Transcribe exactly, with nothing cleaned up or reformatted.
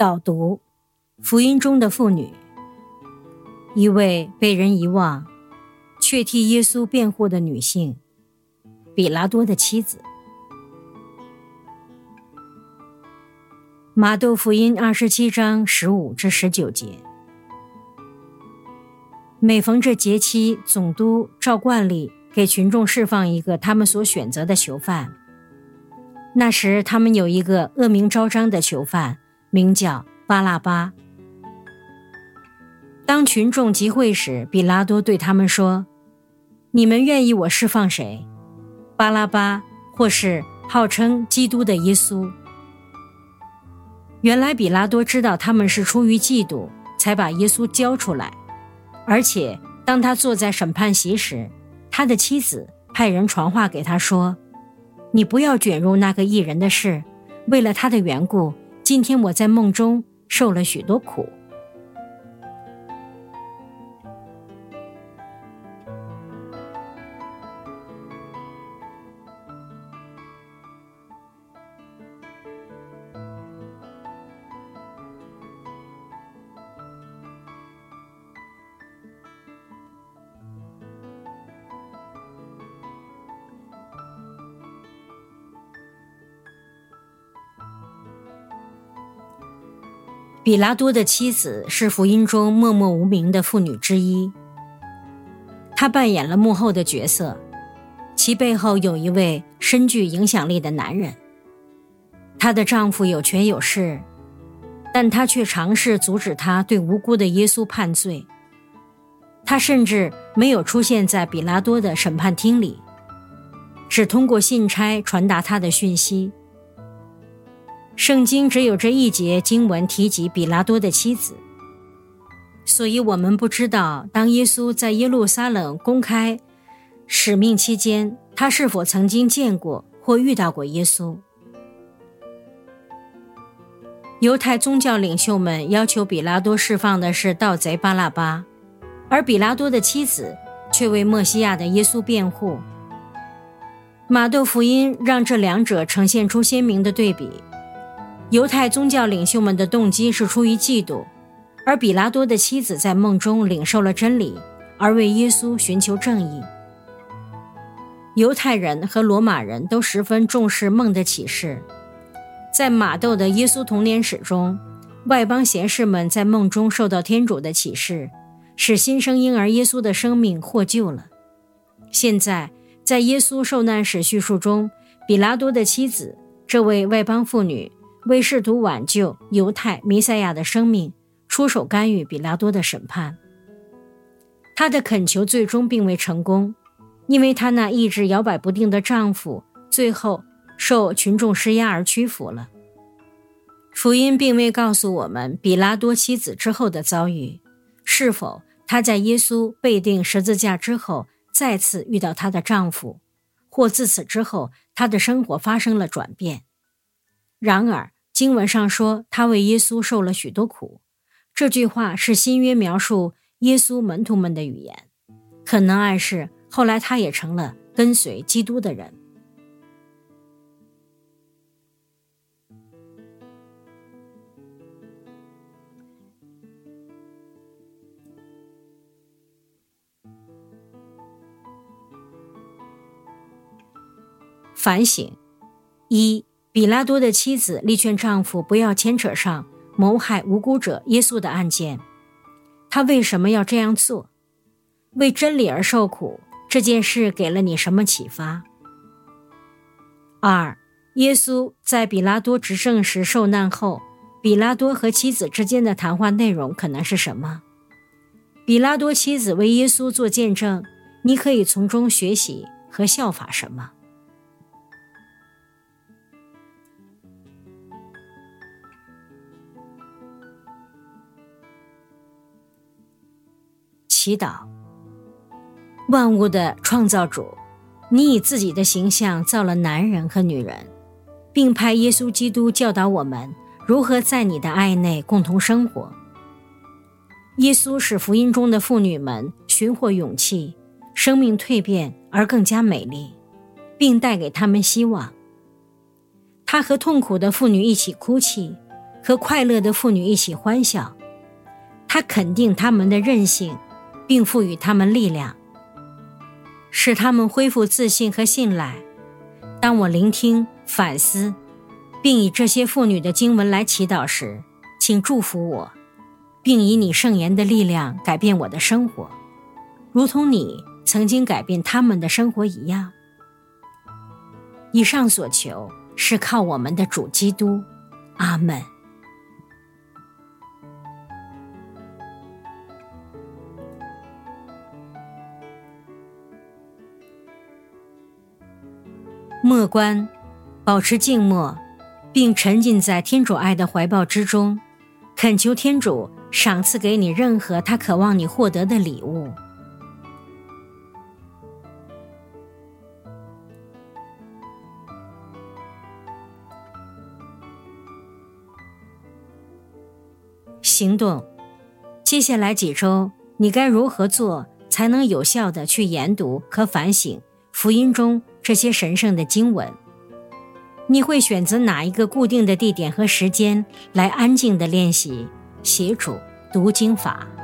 导读福音中的妇女，一位被人遗忘却替耶稣辩护的女性，比拉多的妻子。马窦福音二十七章十五至十九节。每逢这节期，总督照惯例给群众释放一个他们所选择的囚犯。那时他们有一个恶名昭彰的囚犯，名叫巴拉巴。当群众集会时，比拉多对他们说：你们愿意我释放谁？巴拉巴，或是号称基督的耶稣？原来比拉多知道他们是出于嫉妒才把耶稣交出来，而且当他坐在审判席时，他的妻子派人传话给他说：你不要卷入那个义人的事，为了他的缘故，今天我在梦中受了许多苦。比拉多的妻子是福音中默默无名的妇女之一，她扮演了幕后的角色，其背后有一位深具影响力的男人。她的丈夫有权有势，但她却尝试阻止他对无辜的耶稣判罪。她甚至没有出现在比拉多的审判厅里，只通过信差传达他的讯息。圣经只有这一节经文提及比拉多的妻子，所以我们不知道当耶稣在耶路撒冷公开使命期间，他是否曾经见过或遇到过耶稣。犹太宗教领袖们要求比拉多释放的是盗贼巴拉巴，而比拉多的妻子却为默西亚的耶稣辩护。马窦福音让这两者呈现出鲜明的对比。犹太宗教领袖们的动机是出于嫉妒，而比拉多的妻子在梦中领受了真理，而为耶稣寻求正义。犹太人和罗马人都十分重视梦的启示。在马窦的耶稣童年史中，外邦贤士们在梦中受到天主的启示，使新生婴儿耶稣的生命获救了。现在在耶稣受难史叙述中，比拉多的妻子，这位外邦妇女，为试图挽救犹太弥赛亚的生命，出手干预比拉多的审判。她的恳求最终并未成功，因为她那意志摇摆不定的丈夫最后受群众施压而屈服了。福音并未告诉我们比拉多妻子之后的遭遇，是否她在耶稣被钉十字架之后再次遇到她的丈夫，或自此之后她的生活发生了转变。然而经文上说他为耶稣受了许多苦，这句话是新约描述耶稣门徒们的语言，可能暗示后来他也成了跟随基督的人。反省一，比拉多的妻子力劝丈夫不要牵扯上谋害无辜者耶稣的案件。她为什么要这样做？为真理而受苦，这件事给了你什么启发？二，耶稣在比拉多执政时受难后，比拉多和妻子之间的谈话内容可能是什么？比拉多妻子为耶稣做见证，你可以从中学习和效法什么？祈祷。万物的创造主，你以自己的形象造了男人和女人，并派耶稣基督教导我们如何在你的爱内共同生活。耶稣使福音中的妇女们寻获勇气，生命蜕变而更加美丽，并带给他们希望。他和痛苦的妇女一起哭泣， 和快乐的妇女一起欢笑。他肯定他们的韧性，并赋予他们力量，使他们恢复自信和信赖。当我聆听、反思，并以这些妇女的经文来祈祷时，请祝福我，并以你圣言的力量改变我的生活，如同你曾经改变他们的生活一样。以上所求是靠我们的主基督。阿们。默观，保持静默，并沉浸在天主爱的怀抱之中，恳求天主赏赐给你任何他渴望你获得的礼物。行动，接下来几周，你该如何做才能有效地去研读和反省福音中这些神圣的经文？你会选择哪一个固定的地点和时间来安静地练习、写主、读经法？